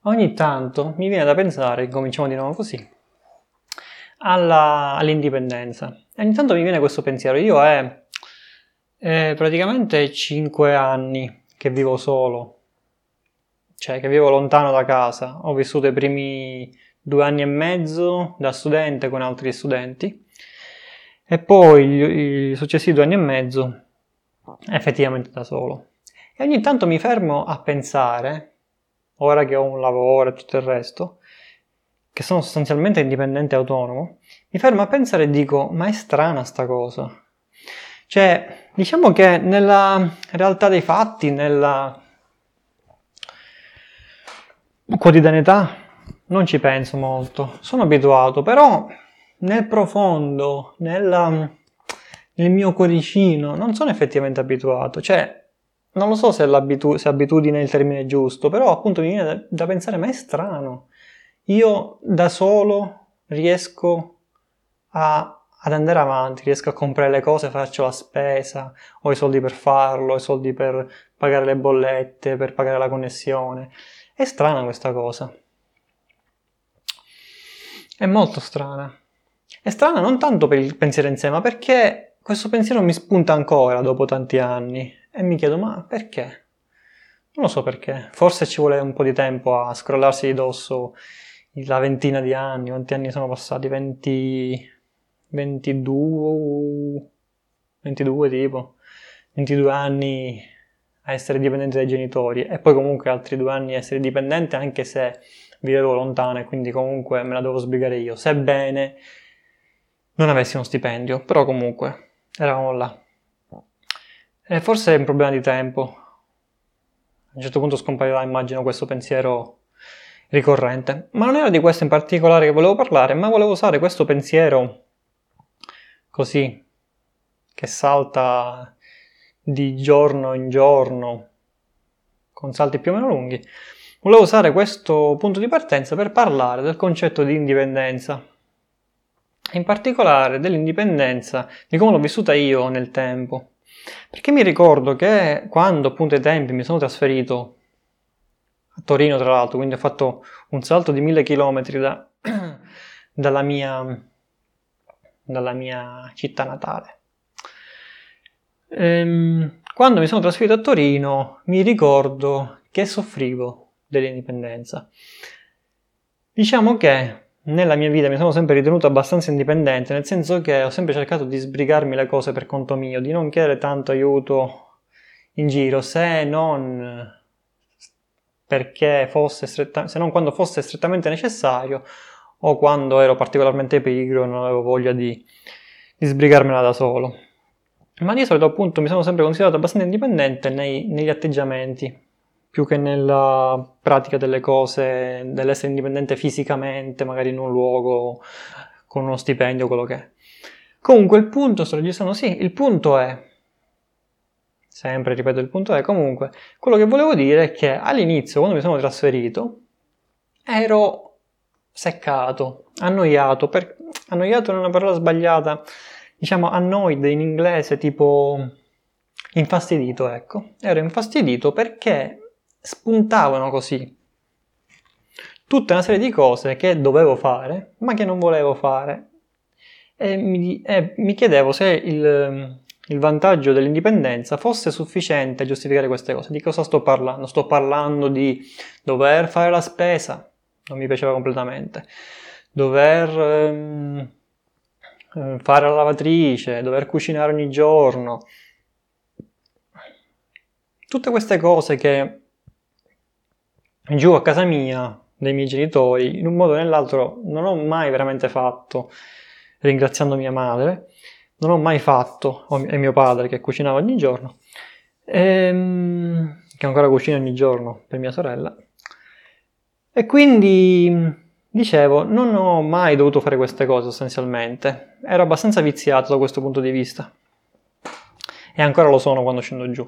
Ogni tanto mi viene da pensare, cominciamo di nuovo così, all'indipendenza. E ogni tanto mi viene questo pensiero. Io è praticamente 5 anni che vivo solo, cioè che vivo lontano da casa. Ho vissuto i primi 2 anni e mezzo da studente con altri studenti e poi i successivi 2 anni e mezzo effettivamente da solo. E ogni tanto mi fermo a pensare, ora che ho un lavoro e tutto il resto, che sono sostanzialmente indipendente e autonomo, mi fermo a pensare e dico, ma è strana sta cosa. Cioè, diciamo che nella realtà dei fatti, nella quotidianità, non ci penso molto. Sono abituato, però nel profondo, nel mio cuoricino, non sono effettivamente abituato. Cioè, non lo so se abitudine è il termine giusto, però appunto mi viene da pensare, ma è strano. Io da solo riesco ad andare avanti, riesco a comprare le cose, faccio la spesa, ho i soldi per farlo, ho i soldi per pagare le bollette, per pagare la connessione. È strana questa cosa. È molto strana. È strana non tanto per il pensiero in sé, ma perché questo pensiero mi spunta ancora dopo tanti anni e mi chiedo, ma perché? Non lo so perché. Forse ci vuole un po' di tempo a scrollarsi di dosso la ventina di anni. Quanti anni sono passati? 20, 22, 22 tipo. 22 anni a essere dipendente dai genitori e poi comunque altri 2 anni a essere dipendente anche se vivevo lontano e quindi comunque me la dovevo sbrigare io, sebbene non avessi uno stipendio, però comunque eravamo là. E forse è un problema di tempo. A un certo punto scomparirà, immagino, questo pensiero ricorrente. Ma non era di questo in particolare che volevo parlare, ma volevo usare questo pensiero così, che salta di giorno in giorno, con salti più o meno lunghi. Volevo usare questo punto di partenza per parlare del concetto di indipendenza. In particolare dell'indipendenza, di come l'ho vissuta io nel tempo. Perché mi ricordo che quando appunto ai tempi mi sono trasferito a Torino, tra l'altro, quindi ho fatto un salto di 1000 chilometri dalla mia città natale. Quando mi sono trasferito a Torino mi ricordo che soffrivo dell'indipendenza. Diciamo che nella mia vita mi sono sempre ritenuto abbastanza indipendente, nel senso che ho sempre cercato di sbrigarmi le cose per conto mio, di non chiedere tanto aiuto in giro, se non perché se non quando fosse strettamente necessario o quando ero particolarmente pigro e non avevo voglia di sbrigarmela da solo. Ma di solito appunto mi sono sempre considerato abbastanza indipendente negli atteggiamenti, più che nella pratica delle cose, dell'essere indipendente fisicamente, magari in un luogo con uno stipendio, quello che è. Comunque il punto, sto registrando, sì, il punto è, sempre ripeto il punto è, comunque, quello che volevo dire è che all'inizio, quando mi sono trasferito, ero seccato, annoiato, annoiato è una parola sbagliata, diciamo annoyed in inglese, tipo infastidito, ecco. Ero infastidito perché spuntavano così tutta una serie di cose che dovevo fare, ma che non volevo fare. E mi chiedevo se il vantaggio dell'indipendenza fosse sufficiente a giustificare queste cose. Di cosa sto parlando? Sto parlando di dover fare la spesa, non mi piaceva completamente, dover fare la lavatrice, dover cucinare ogni giorno. Tutte queste cose che giù a casa mia, dei miei genitori, in un modo o nell'altro non ho mai veramente fatto, ringraziando mia madre, non ho mai fatto, e mio padre che cucinava ogni giorno, che ancora cucina ogni giorno per mia sorella. E quindi, dicevo, non ho mai dovuto fare queste cose sostanzialmente. Ero abbastanza viziato da questo punto di vista. E ancora lo sono quando scendo giù.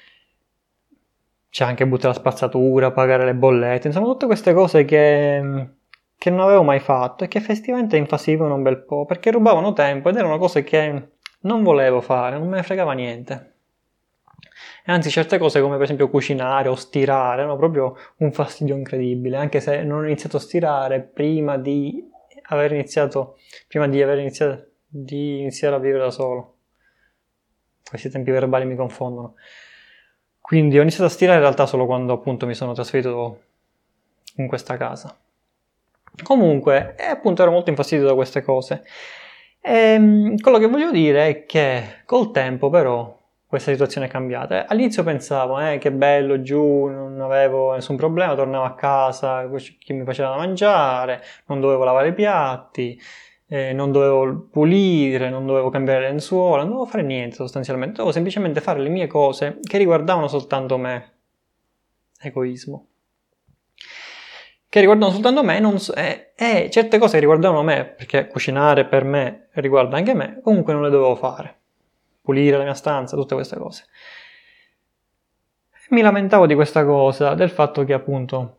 C'è anche buttare la spazzatura, pagare le bollette, insomma tutte queste cose che non avevo mai fatto e che effettivamente infastidivano un bel po', perché rubavano tempo ed erano cose che non volevo fare, non me ne fregava niente. E anzi, certe cose come per esempio cucinare o stirare hanno proprio un fastidio incredibile, anche se non ho iniziato a stirare prima di iniziare a vivere da solo. Questi tempi verbali mi confondono. Quindi ho iniziato a stirare in realtà solo quando appunto mi sono trasferito in questa casa. Comunque, appunto ero molto infastidito da queste cose. Quello che voglio dire è che col tempo però questa situazione è cambiata. All'inizio pensavo, che bello, giù, non avevo nessun problema, tornavo a casa, chi mi faceva da mangiare, non dovevo lavare i piatti, non dovevo pulire, non dovevo cambiare le lenzuola, non dovevo fare niente sostanzialmente, dovevo semplicemente fare le mie cose che riguardavano soltanto me. Egoismo. Che riguardano soltanto me, e certe cose che riguardavano me, perché cucinare per me riguarda anche me, comunque non le dovevo fare. Pulire la mia stanza, tutte queste cose. Mi lamentavo di questa cosa, del fatto che appunto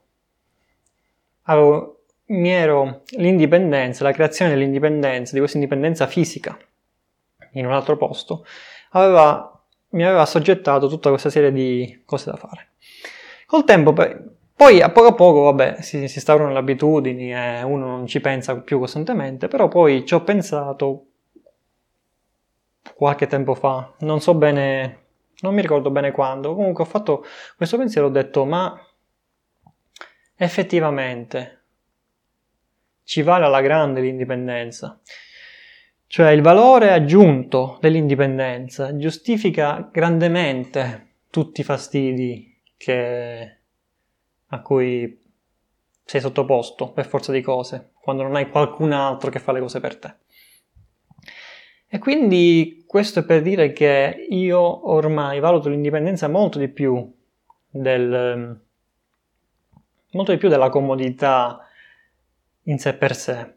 l'indipendenza, la creazione dell'indipendenza, di questa indipendenza fisica in un altro posto, mi aveva assoggettato tutta questa serie di cose da fare. Col tempo, poi a poco, vabbè, si instaurano le abitudini e uno non ci pensa più costantemente, però poi ci ho pensato qualche tempo fa, non so bene, non mi ricordo bene quando, comunque ho fatto questo pensiero, ho detto, ma effettivamente ci vale alla grande l'indipendenza. Cioè il valore aggiunto dell'indipendenza giustifica grandemente tutti i fastidi a cui sei sottoposto per forza di cose, quando non hai qualcun altro che fa le cose per te. E quindi questo è per dire che io ormai valuto l'indipendenza molto di più della comodità in sé per sé.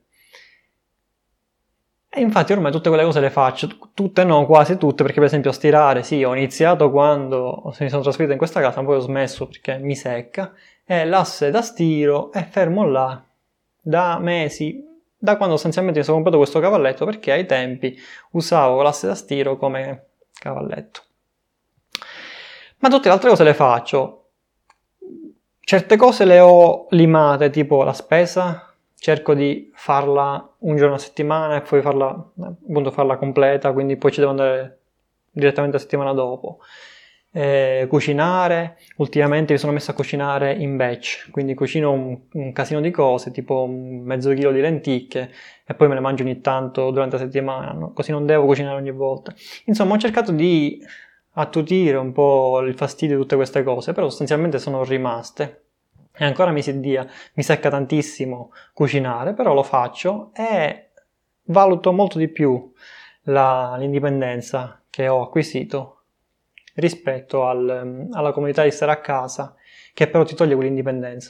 E infatti ormai tutte quelle cose le faccio, tutte no, quasi tutte, perché per esempio stirare, sì, ho iniziato quando mi sono trasferito in questa casa, ma poi ho smesso perché mi secca, e l'asse da stiro è fermo là da mesi, da quando sostanzialmente mi sono comprato questo cavalletto, perché ai tempi usavo l'asse da stiro come cavalletto. Ma tutte le altre cose le faccio. Certe cose le ho limate, tipo la spesa, cerco di farla un giorno a settimana e poi farla completa, quindi poi ci devo andare direttamente la settimana dopo. Cucinare, ultimamente mi sono messo a cucinare in batch, quindi cucino un casino di cose, tipo un mezzo chilo di lenticchie e poi me le mangio ogni tanto durante la settimana, no? Così non devo cucinare ogni volta. Insomma, ho cercato di attutire un po' il fastidio di tutte queste cose, però sostanzialmente sono rimaste. E ancora mi secca tantissimo cucinare, però lo faccio e valuto molto di più l'indipendenza che ho acquisito rispetto alla comodità di stare a casa, che però ti toglie quell'indipendenza.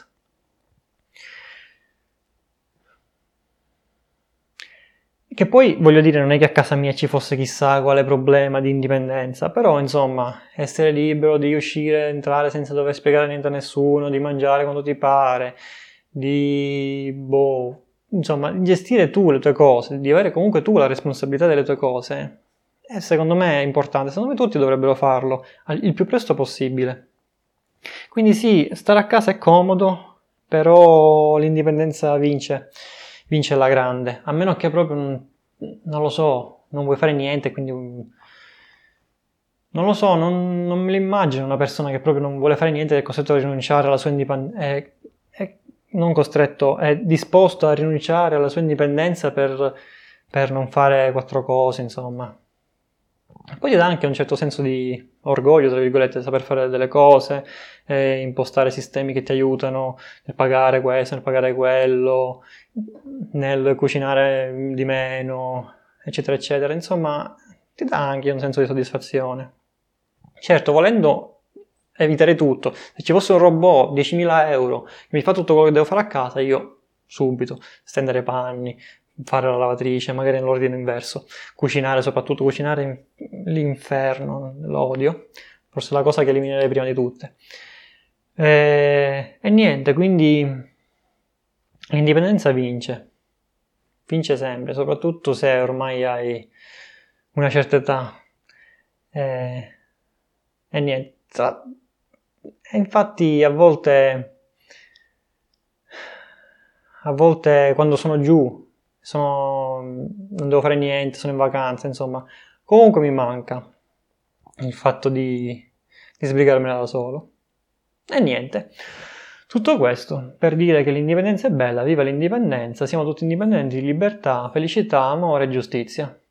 Che poi, voglio dire, non è che a casa mia ci fosse chissà quale problema di indipendenza, però insomma, essere libero di uscire, entrare senza dover spiegare niente a nessuno, di mangiare quando ti pare, insomma, gestire tu le tue cose, di avere comunque tu la responsabilità delle tue cose, secondo me è importante, secondo me tutti dovrebbero farlo il più presto possibile. Quindi sì, stare a casa è comodo, però l'indipendenza vince alla grande, a meno che proprio non lo so, non vuoi fare niente, quindi non lo so, non me lo immagino una persona che proprio non vuole fare niente ed è costretto a rinunciare alla sua indipendenza, non costretto, è disposto a rinunciare alla sua indipendenza per non fare quattro cose, insomma. Poi ti dà anche un certo senso di orgoglio, tra virgolette, saper fare delle cose, impostare sistemi che ti aiutano nel pagare questo, nel pagare quello, nel cucinare di meno, eccetera, eccetera. Insomma, ti dà anche un senso di soddisfazione. Certo, volendo evitare tutto, se ci fosse un robot 10.000 euro che mi fa tutto quello che devo fare a casa, io subito stendere panni, fare la lavatrice, magari nell'ordine inverso, cucinare, soprattutto cucinare l'inferno, l'odio, forse è la cosa che eliminerei prima di tutte. E niente, quindi l'indipendenza vince sempre, soprattutto se ormai hai una certa età. E niente, E infatti a volte quando sono giù, non devo fare niente, sono in vacanza, insomma, comunque mi manca il fatto di sbrigarmela da solo. E niente, tutto questo per dire che l'indipendenza è bella, viva l'indipendenza, siamo tutti indipendenti, libertà, felicità, amore e giustizia.